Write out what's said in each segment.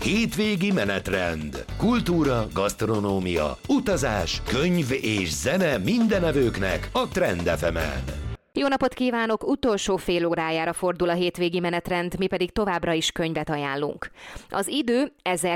Hétvégi menetrend. Kultúra, gasztronómia, utazás, könyv és zene mindenevőknek a Trend FM-en. Jó napot kívánok! Utolsó fél órájára fordul a hétvégi menetrend, mi pedig továbbra is könyvet ajánlunk. Az idő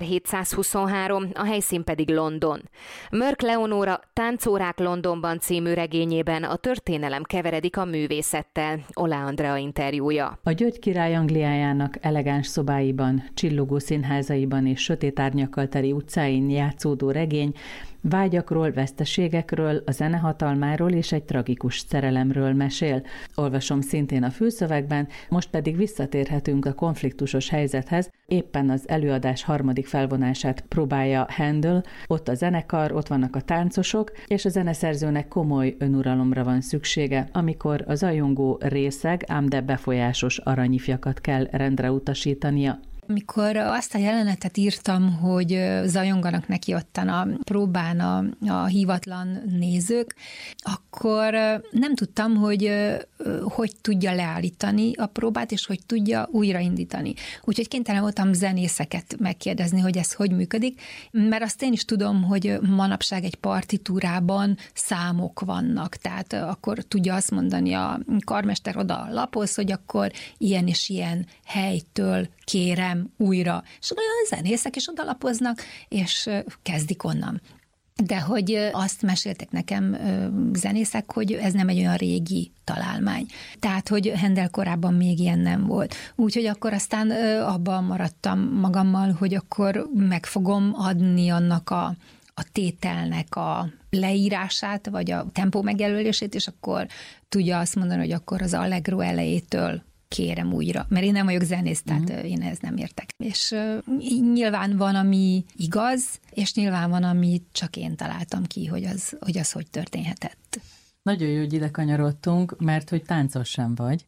1723, a helyszín pedig London. Mörk Leonóra Táncórák Londonban című regényében a történelem keveredik a művészettel. Oláh Andrea interjúja. A György király Angliájának elegáns szobáiban, csillogó színházaiban és sötét árnyakkal teli utcáin játszódó regény vágyakról, veszteségekről, a zenehatalmáról és egy tragikus szerelemről mesél. Olvasom szintén a fülszövegben, most pedig visszatérhetünk a konfliktusos helyzethez. Éppen az előadás harmadik felvonását próbálja Handel, ott a zenekar, ott vannak a táncosok, és a zeneszerzőnek komoly önuralomra van szüksége, amikor a zajongó részeg, ám de befolyásos aranyifjakat kell rendre utasítania. Mikor azt a jelenetet írtam, hogy zajonganak neki ottan a próbán a hívatlan nézők, akkor nem tudtam, hogy tudja leállítani a próbát, és hogy tudja újraindítani. Úgyhogy kénytelen voltam zenészeket megkérdezni, hogy ez hogy működik, mert azt én is tudom, hogy manapság egy partitúrában számok vannak, tehát akkor tudja azt mondani a karmester oda lapoz, hogy akkor ilyen és ilyen helytől kérem újra. És a zenészek is odalapoznak, és kezdik onnan. De hogy azt meséltek nekem zenészek, hogy ez nem egy olyan régi találmány. Tehát, hogy Handel korában még ilyen nem volt. Úgyhogy akkor aztán abban maradtam magammal, hogy akkor meg fogom adni annak a tételnek a leírását, vagy a tempó megjelölését, és akkor tudja azt mondani, hogy akkor az allegro elejétől kérem újra, mert én nem vagyok zenész, tehát én ehhez nem értek. És nyilván van, ami igaz, és nyilván van, ami csak én találtam ki, hogy az hogy történhetett. Nagyon jó, hogy ide kanyarodtunk, mert hogy táncos sem vagy,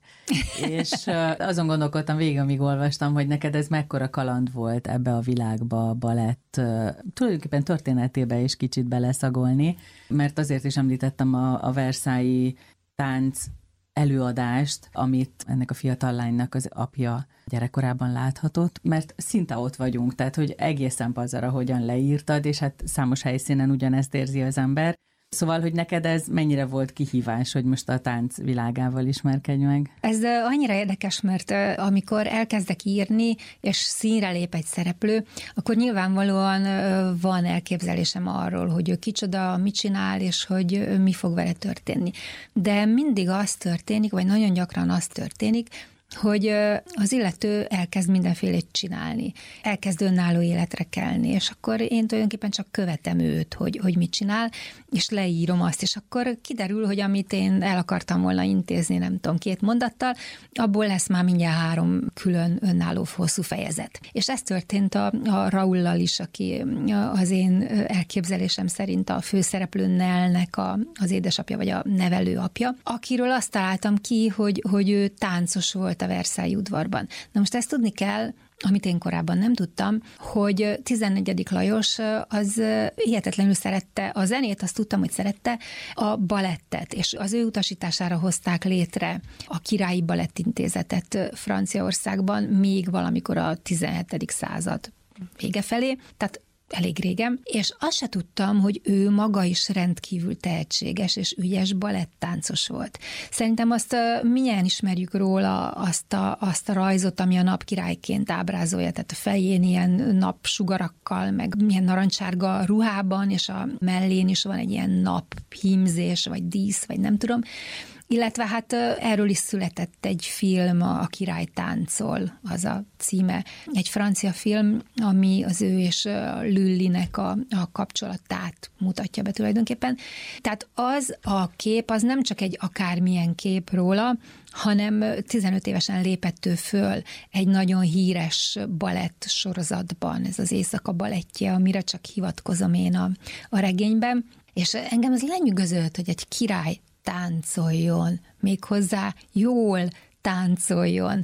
és azon gondolkodtam végig, amíg olvastam, hogy neked ez mekkora kaland volt ebbe a világba, a balett, tulajdonképpen történetébe is kicsit beleszagolni, mert azért is említettem a Versailles tánc előadást, amit ennek a fiatal lánynak az apja gyerekkorában láthatott, mert szinte ott vagyunk, tehát hogy egészen pazar, hogyan leírtad, és hát számos helyszínen ugyanezt érzi az ember. Szóval, hogy neked ez mennyire volt kihívás, hogy most a tánc világával ismerkedj meg? Ez annyira érdekes, mert amikor elkezdek írni, és színre lép egy szereplő, akkor nyilvánvalóan van elképzelésem arról, hogy ő kicsoda, mit csinál, és hogy mi fog vele történni. De mindig az történik, vagy nagyon gyakran az történik, hogy az illető elkezd mindenfélét csinálni, elkezd önálló életre kelni, és akkor én tulajdonképpen csak követem őt, hogy mit csinál, és leírom azt, és akkor kiderül, hogy amit én el akartam volna intézni, nem tudom, 2 mondattal, abból lesz már mindjárt 3 külön önálló hosszú fejezet. És ez történt a Raullal is, aki az én elképzelésem szerint a főszereplő Nellnek az édesapja, vagy a nevelőapja, akiről azt találtam ki, hogy ő táncos volt a Versailles udvarban. Na most ezt tudni kell, amit én korábban nem tudtam, hogy 14. Lajos az hihetetlenül szerette a zenét, azt tudtam, hogy szerette a balettet, és az ő utasítására hozták létre a Királyi Balettintézetet Franciaországban, még valamikor a 17. század vége felé, tehát elég régen, és azt se tudtam, hogy ő maga is rendkívül tehetséges és ügyes balettáncos volt. Szerintem azt mindjárt ismerjük róla azt a rajzot, ami a napkirályként ábrázolja, tehát a fején ilyen napsugarakkal, meg milyen narancsárga ruhában, és a mellén is van egy ilyen naphímzés, vagy dísz, vagy nem tudom. Illetve hát erről is született egy film, a Király táncol, az a címe. Egy francia film, ami az ő és Lullynek a kapcsolatát mutatja be tulajdonképpen. Tehát az a kép, az nem csak egy akármilyen kép róla, hanem 15 évesen lépett ő föl egy nagyon híres balett sorozatban, ez az Éjszaka balettje, amire csak hivatkozom én a regényben. És engem az lenyűgözött, hogy egy király táncoljon, méghozzá jól táncoljon.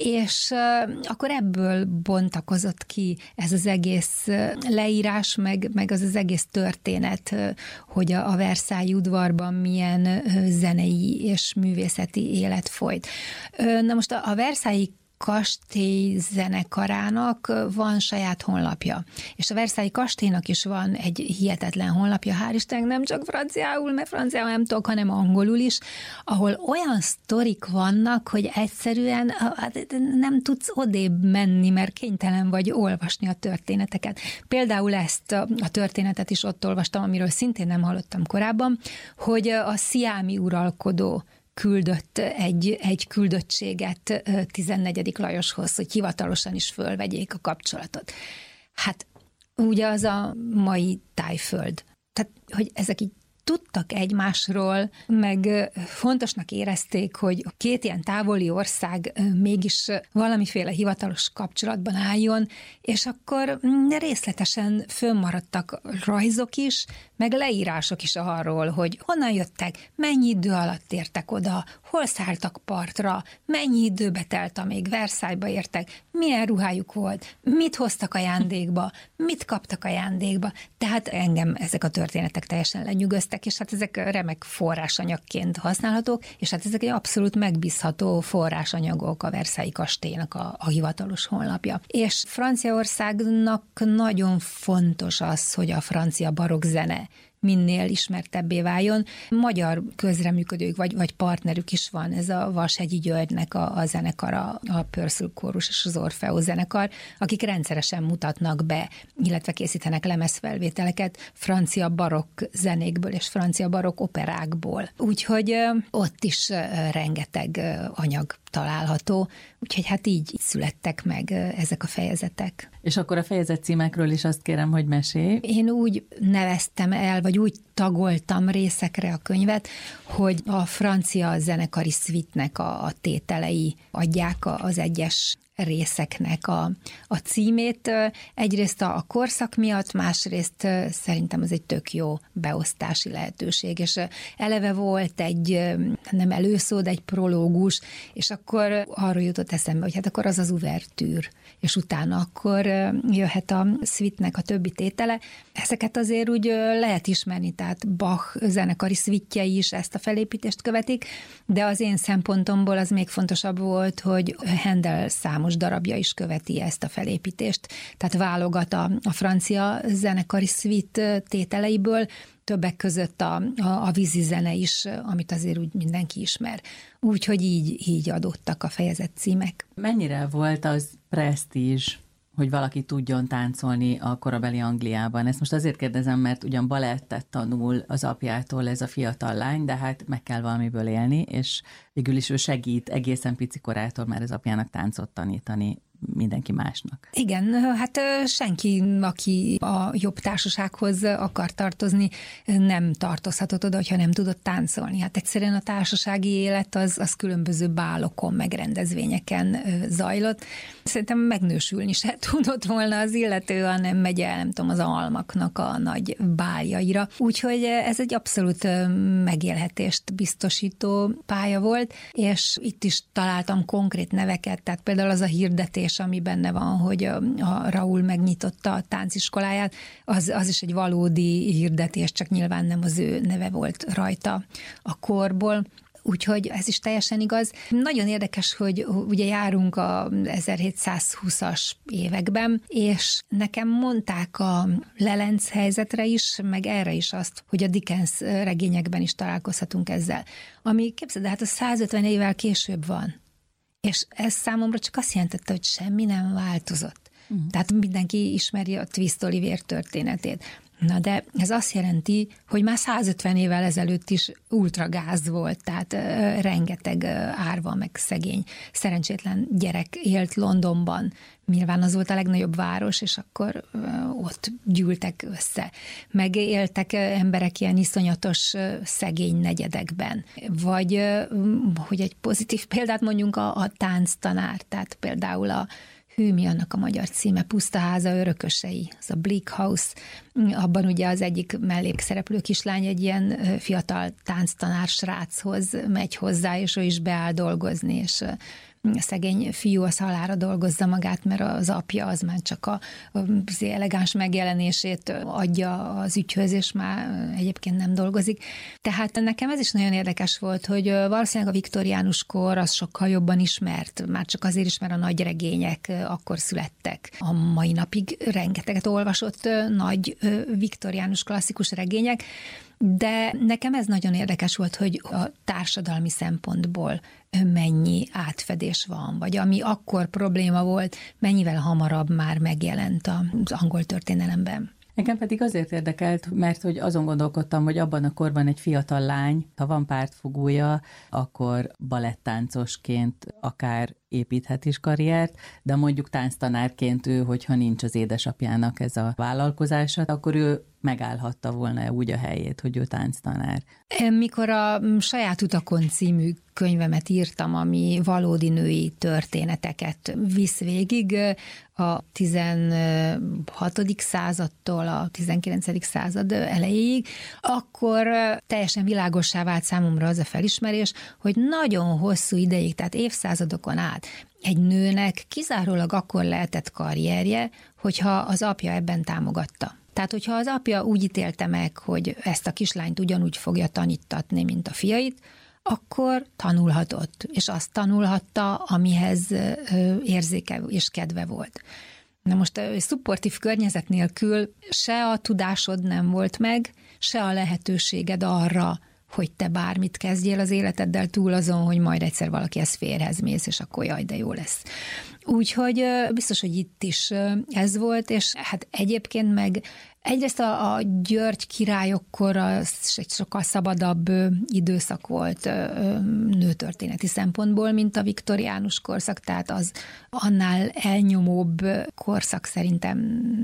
És akkor ebből bontakozott ki ez az egész leírás, meg az egész történet, hogy a Versailles udvarban milyen zenei és művészeti élet folyt. Na most a Versailles kastély zenekarának van saját honlapja. És a Versailles kastélynak is van egy hihetetlen honlapja, hál' Istennek, nem csak franciául, mert franciául nem tudok, hanem angolul is, ahol olyan sztorik vannak, hogy egyszerűen nem tudsz odébb menni, mert kénytelen vagy olvasni a történeteket. Például ezt a történetet is ott olvastam, amiről szintén nem hallottam korábban, hogy a sziámi uralkodó küldött egy küldöttséget 14. Lajoshoz, hogy hivatalosan is fölvegyék a kapcsolatot. Hát ugye az a mai Tájföld. Tehát, hogy ezek így tudtak egymásról, meg fontosnak érezték, hogy két ilyen távoli ország mégis valamiféle hivatalos kapcsolatban álljon, és akkor részletesen fönnmaradtak rajzok is, meg leírások is arról, hogy honnan jöttek, mennyi idő alatt értek oda, hol szálltak partra, mennyi időbe telt, amíg Versailles-ba értek, milyen ruhájuk volt, mit hoztak ajándékba, mit kaptak ajándékba. Tehát engem ezek a történetek teljesen lenyűgöztek, és hát ezek remek forrásanyagként használhatók, és hát ezek egy abszolút megbízható forrásanyagok a Versailles kastélynak a hivatalos honlapja. És Franciaországnak nagyon fontos az, hogy a francia barokk zene minél ismertebbé váljon. Magyar közreműködők vagy partnerük is van, ez a Vashegyi Györgynek a zenekara, a Purcell kórus és az Orfeó zenekar, akik rendszeresen mutatnak be, illetve készítenek lemezfelvételeket francia barokk zenékből és francia barokk operákból. Úgyhogy ott is rengeteg anyag található, úgyhogy hát így születtek meg ezek a fejezetek. És akkor a fejezet címekről is azt kérem, hogy mesélj. Én úgy neveztem el, vagy úgy tagoltam részekre a könyvet, hogy a francia zenekari szvitnek a tételei adják az egyes részeknek a címét. Egyrészt a korszak miatt, másrészt szerintem ez egy tök jó beosztási lehetőség, és eleve volt egy, nem előszó, de egy prológus, és akkor arról jutott eszembe, hogy hát akkor az uvertűr, és utána akkor jöhet a szvitnek a többi tétele. Ezeket azért úgy lehet ismerni, tehát Bach zenekari szvitjei is ezt a felépítést követik, de az én szempontomból az még fontosabb volt, hogy Handel számos darabja is követi ezt a felépítést, tehát válogat a francia zenekari szvit tételeiből, többek között a vízi zene is, amit azért úgy mindenki ismer. Úgyhogy így adottak a fejezet címek. Mennyire volt az presztízs, hogy valaki tudjon táncolni a korabeli Angliában? Ezt most azért kérdezem, mert ugyan balettet tanul az apjától ez a fiatal lány, de hát meg kell valamiből élni, és végül is ő segít egészen pici korától már az apjának táncot tanítani mindenki másnak. Igen, hát senki, aki a jobb társasághoz akar tartozni, nem tartozhatott oda, hogyha nem tudott táncolni. Hát egyszerűen a társasági élet az különböző bálokon, meg rendezvényeken zajlott. Szerintem megnősülni se tudott volna az illető, hanem megy el, nem tudom, az almaknak a nagy báljaira. Úgyhogy ez egy abszolút megélhetést biztosító pálya volt, és itt is találtam konkrét neveket, tehát például az a hirdetés, ami benne van, hogy a Raúl megnyitotta a tánciskoláját, az is egy valódi hirdetés, csak nyilván nem az ő neve volt rajta a korból. Úgyhogy ez is teljesen igaz. Nagyon érdekes, hogy ugye járunk a 1720-as években, és nekem mondták a Lelenc helyzetre is, meg erre is azt, hogy a Dickens regényekben is találkozhatunk ezzel. Ami, képzeld, hát a 150 évvel később van. És ez számomra csak azt jelentette, hogy semmi nem változott. Tehát mindenki ismeri a Twist Olivier történetét. Na de ez azt jelenti, hogy már 150 évvel ezelőtt is ultragáz volt, tehát rengeteg árva, meg szegény, szerencsétlen gyerek élt Londonban. Nyilván az volt a legnagyobb város, és akkor ott gyűltek össze. Meg éltek emberek ilyen iszonyatos szegény negyedekben. Vagy, hogy egy pozitív példát mondjunk, a tánctanár, tehát például mi annak a magyar címe? Pusztaháza örökösei, az a Bleak House. Abban ugye az egyik mellékszereplő kislány egy ilyen fiatal tánctanár sráchoz megy hozzá, és ő is beáll dolgozni, és szegény fiú az halálra dolgozza magát, mert az apja az már csak az elegáns megjelenését adja az ügyhöz, és már egyébként nem dolgozik. Tehát nekem ez is nagyon érdekes volt, hogy valószínűleg a viktoriánus kor az sokkal jobban ismert, már csak azért is, mert a nagy regények akkor születtek. A mai napig rengeteget olvasott nagy viktoriánus klasszikus regények, de nekem ez nagyon érdekes volt, hogy a társadalmi szempontból mennyi átfedés van, vagy ami akkor probléma volt, mennyivel hamarabb már megjelent az angol történelemben. Engem pedig azért érdekelt, mert hogy azon gondolkodtam, hogy abban a korban egy fiatal lány, ha van pártfogója, akkor balettáncosként akár építhet is karriert, de mondjuk tánctanárként ő, hogyha nincs az édesapjának ez a vállalkozása, akkor ő megállhatta volna úgy a helyét, hogy ő tánctanár. Mikor a Saját utakon című könyvemet írtam, ami valódi női történeteket visz végig a 16. századtól a 19. század elejéig, akkor teljesen világossá vált számomra az a felismerés, hogy nagyon hosszú ideig, tehát évszázadokon át egy nőnek kizárólag akkor lehetett karrierje, hogyha az apja ebben támogatta. Tehát, hogyha az apja úgy ítélte meg, hogy ezt a kislányt ugyanúgy fogja tanítatni, mint a fiait, akkor tanulhatott, és azt tanulhatta, amihez érzéke és kedve volt. Na most a szupportív környezet nélkül se a tudásod nem volt meg, se a lehetőséged arra, hogy te bármit kezdjél az életeddel túl azon, hogy majd egyszer valaki ezt férhez mész, és akkor jaj, de jó lesz. Úgyhogy biztos, hogy itt is ez volt, és hát egyébként meg egyrészt a György királyokkor az egy sokkal szabadabb időszak volt nőtörténeti szempontból, mint a viktoriánus korszak, tehát az annál elnyomóbb korszak szerintem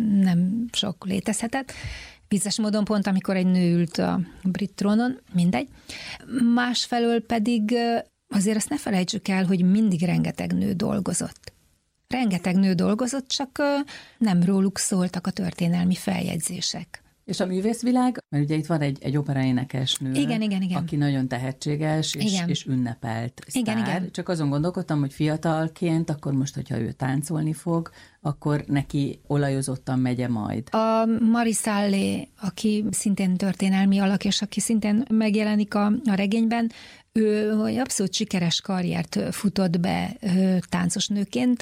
nem sok létezhetett. Vicces módon pont, amikor egy nő ült a brit trónon, mindegy. Másfelől pedig azért azt ne felejtsük el, hogy mindig rengeteg nő dolgozott. Rengeteg nő dolgozott, csak nem róluk szóltak a történelmi feljegyzések. És a művészvilág, mert ugye itt van egy operaénekesnő, igen. aki nagyon tehetséges és ünnepelt sztár. Igen. Csak azon gondolkodtam, hogy fiatalként, akkor most, hogyha ő táncolni fog, akkor neki olajozottan megye majd. A Marie Sallé, aki szintén történelmi alak, és aki szintén megjelenik a regényben, ő abszolút sikeres karriert futott be táncos nőként,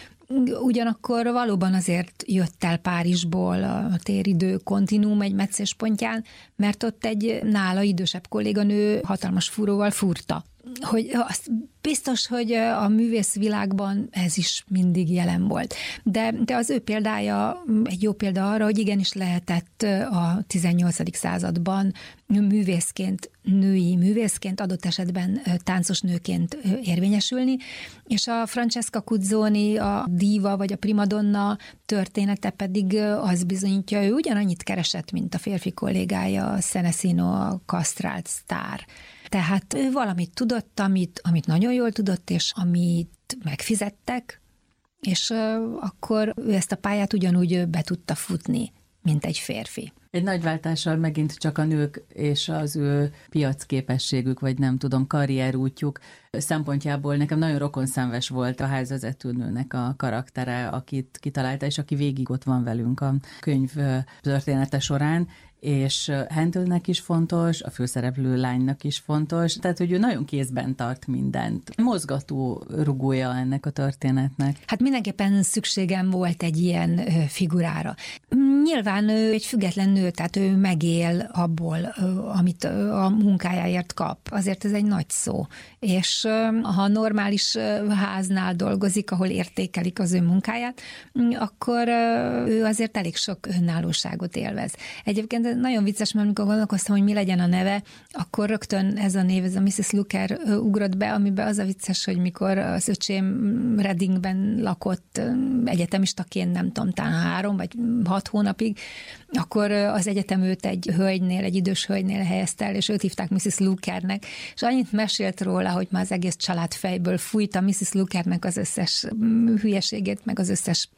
ugyanakkor valóban azért jött el Párizsból a téridő kontinuum egy meccéspontján, mert ott egy nála idősebb kolléganő hatalmas fúróval fúrta. Hogy azt biztos, hogy a művészvilágban ez is mindig jelen volt. De az ő példája egy jó példa arra, hogy igenis lehetett a 18. században művészként, női művészként, adott esetben táncos nőként érvényesülni, és a Francesca Cuzzoni, a díva vagy a primadonna története pedig az bizonyítja, ő ugyanannyit keresett, mint a férfi kollégája, a Senesino, a kasztrált sztár. Tehát ő valamit tudott, amit nagyon jól tudott, és amit megfizettek, és akkor ő ezt a pályát ugyanúgy be tudta futni, mint egy férfi. Egy nagy váltással megint csak a nők és az ő piacképességük, vagy nem tudom, karrierútjuk szempontjából nekem nagyon rokonszenves volt a házvezetőnőnek a karaktere, akit kitalálta, és aki végig ott van velünk a könyv története során, és Handelnek is fontos, a főszereplő lánynak is fontos, tehát hogy ő nagyon kézben tart mindent. Mozgató rugója ennek a történetnek. Hát mindenképpen szükségem volt egy ilyen figurára. Nyilván ő egy független nő, tehát ő megél abból, amit a munkájáért kap. Azért ez egy nagy szó. És ha normális háznál dolgozik, ahol értékelik az ő munkáját, akkor ő azért elég sok önállóságot élvez. Egyébként nagyon vicces, mert amikor gondolkoztam, hogy mi legyen a neve, akkor rögtön ez a név, ez a Mrs. Looker ugrott be, amiben az a vicces, hogy mikor az öcsém Readingben lakott egyetemistaként, nem tudom, talán 3 vagy 6 hónapig, akkor az egyetem őt egy hölgynél, egy idős hölgynél helyezte el, és őt hívták Mrs. Lookernek, és annyit mesélt róla, hogy már az egész család fejből fújta Mrs. Lookernek az összes hülyeségét, meg az összes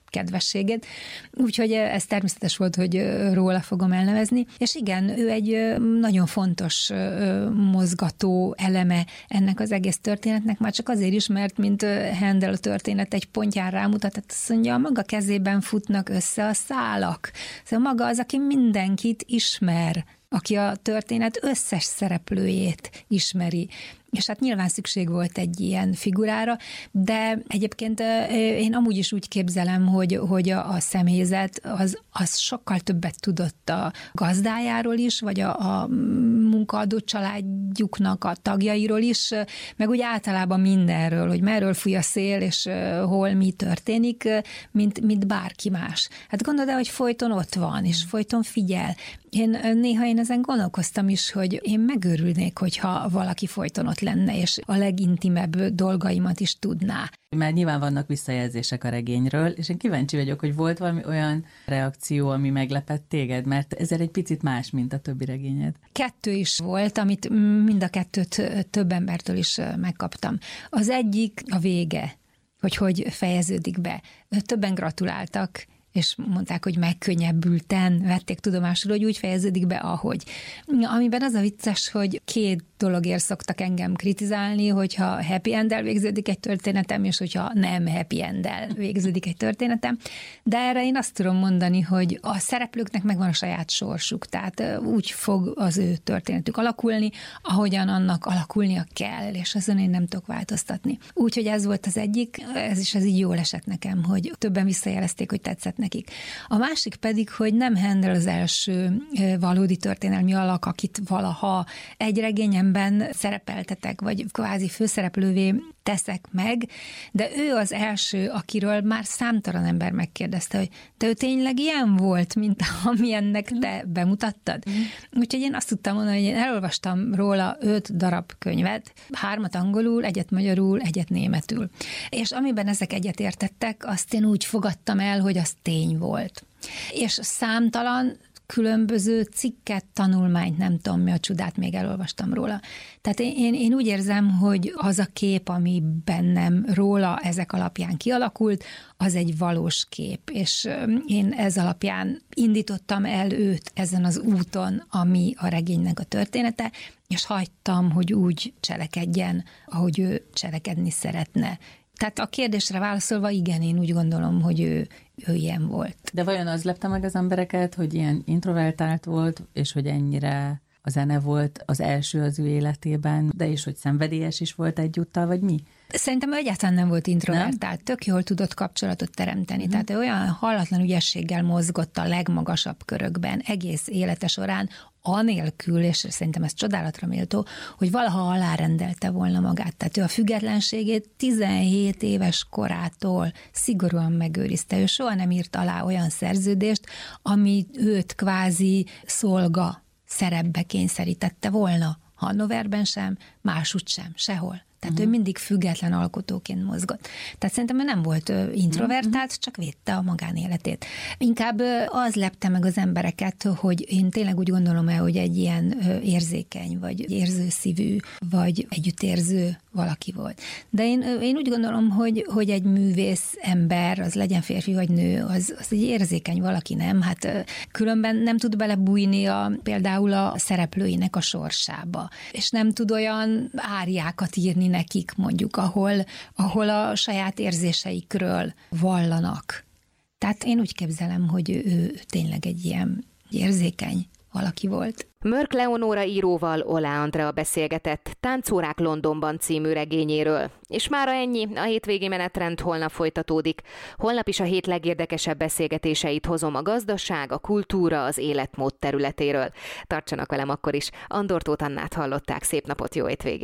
kedvességét. Úgyhogy ez természetes volt, hogy róla fogom elnevezni. És igen, ő egy nagyon fontos mozgató eleme ennek az egész történetnek, már csak azért is, mert mint Handel a történet egy pontján rámutat, tehát azt mondja, a maga kezében futnak össze a szálak. Szóval maga az, aki mindenkit ismer, aki a történet összes szereplőjét ismeri. És hát nyilván szükség volt egy ilyen figurára, de egyébként én amúgy is úgy képzelem, hogy a személyzet az sokkal többet tudott a gazdájáról is, vagy a munkaadó családjuknak a tagjairól is, meg úgy általában mindenről, hogy merről fúj a szél, és hol mi történik, mint bárki más. Hát gondolod el, hogy folyton ott van, és folyton figyel. Néha én ezen gondolkoztam is, hogy én megőrülnék, hogyha valaki folyton ott lenne, és a legintimebb dolgaimat is tudná. Mert nyilván vannak visszajelzések a regényről, és én kíváncsi vagyok, hogy volt valami olyan reakció, ami meglepett téged, mert ezzel egy picit más, mint a többi regényed. 2 is volt, amit mind a 2 több embertől is megkaptam. Az egyik a vége, hogy fejeződik be. Többen gratuláltak, és mondták, hogy megkönnyebbülten vették tudomásul, hogy úgy fejeződik be, ahogy. Amiben az a vicces, hogy 2 dologért szoktak engem kritizálni, hogyha happy end-el végződik egy történetem, és hogyha nem happy end-el végződik egy történetem. De erre én azt tudom mondani, hogy a szereplőknek megvan a saját sorsuk, tehát úgy fog az ő történetük alakulni, ahogyan annak alakulnia kell, és azon én nem tudok változtatni. Úgyhogy ez volt az egyik, ez így jól esett nekem, hogy többen visszajelezték, hogy tetszett nekik. A másik pedig, hogy nem Handel az első valódi történelmi alak, akit valaha egy regényemben szerepeltetek, vagy kvázi főszereplővé teszek meg, de ő az első, akiről már számtalan ember megkérdezte, hogy de ő tényleg ilyen volt, mint amilyennek te bemutattad. Úgyhogy én azt tudtam mondani, hogy én elolvastam róla 5 darab könyvet, 3 angolul, 1 magyarul, 1 németül. És amiben ezek egyetértettek, azt én úgy fogadtam el, hogy az tény volt. És számtalan különböző cikket, tanulmányt, nem tudom mi a csodát, még elolvastam róla. Tehát én úgy érzem, hogy az a kép, ami bennem róla ezek alapján kialakult, az egy valós kép, és én ez alapján indítottam el őt ezen az úton, ami a regénynek a története, és hagytam, hogy úgy cselekedjen, ahogy ő cselekedni szeretne. Tehát a kérdésre válaszolva, igen, én úgy gondolom, hogy ő ilyen volt. De vajon az lepte meg az embereket, hogy ilyen introvertált volt, és hogy ennyire a zene volt az első az ő életében, de és hogy szenvedélyes is volt egyúttal, vagy mi? Szerintem ő egyáltalán nem volt introvertált, tök jól tudott kapcsolatot teremteni, tehát ő olyan hallatlan ügyességgel mozgott a legmagasabb körökben egész élete során, anélkül, és szerintem ez csodálatra méltó, hogy valaha alárendelte volna magát. Tehát ő a függetlenségét 17 éves korától szigorúan megőrizte. Ő soha nem írt alá olyan szerződést, ami őt kvázi szolga szerepbe kényszerítette volna. Hannoverben sem, másút sem, sehol. Tehát ő mindig független alkotóként mozgott. Tehát szerintem ő nem volt introvertált, csak védte a magánéletét. Inkább az lepte meg az embereket, hogy én tényleg úgy gondolom el, hogy egy ilyen érzékeny, vagy érzőszívű, vagy együttérző valaki volt. De én úgy gondolom, hogy egy művész ember, az legyen férfi vagy nő, az egy érzékeny valaki, nem? Hát különben nem tud belebújni például a szereplőinek a sorsába. És nem tud olyan áriákat írni nekik, mondjuk, ahol a saját érzéseikről vallanak. Tehát én úgy képzelem, hogy ő tényleg egy ilyen érzékeny valaki volt. Mörk Leonóra íróval Oláh Andrea beszélgetett Táncórák Londonban című regényéről. És mára ennyi, a hétvégi menetrend holnap folytatódik. Holnap is a hét legérdekesebb beszélgetéseit hozom a gazdaság, a kultúra, az életmód területéről. Tartsanak velem akkor is. Andor Tóth Annát hallották, szép napot, jó hétvégét!